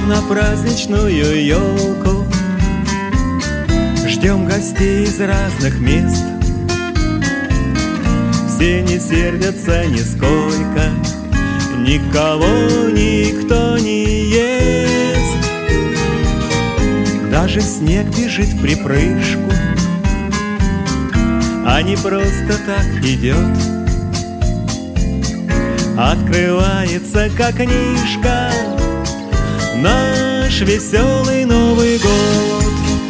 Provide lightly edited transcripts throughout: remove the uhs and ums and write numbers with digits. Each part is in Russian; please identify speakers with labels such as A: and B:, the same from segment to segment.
A: на праздничную елку. Ждем гостей из разных мест. Все не сердятся нисколько, никого никто не ест. Даже снег бежит в припрыжку, а не просто так идет. Открывается, как книжка, наш веселый Новый год.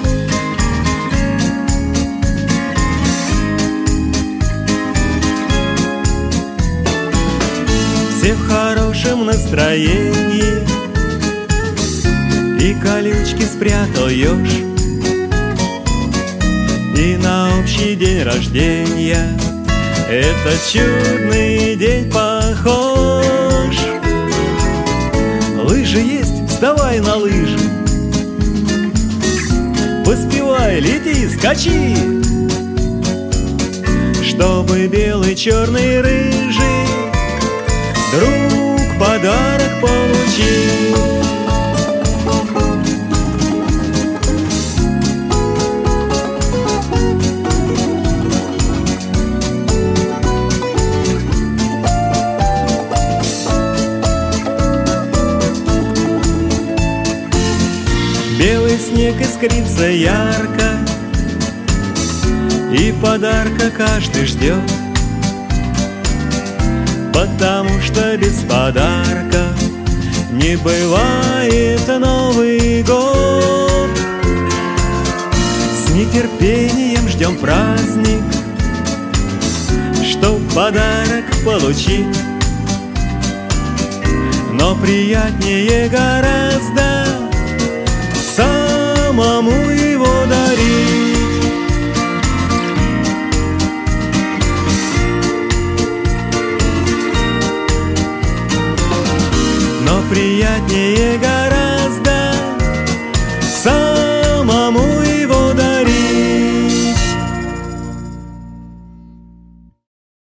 A: Все в хорошем настроении, и колючки спрятал еж, и на общий день рождения этот чудный день похож. Лыжи есть, вставай на лыжи, поспевай, лети, скачи, чтобы белый, черный, рыжий друг подарок получил. Белый снег искрится ярко, и подарка каждый ждет, потому что без подарка не бывает Новый год. С нетерпением ждем праздник, чтоб подарок получить, но приятнее гораздо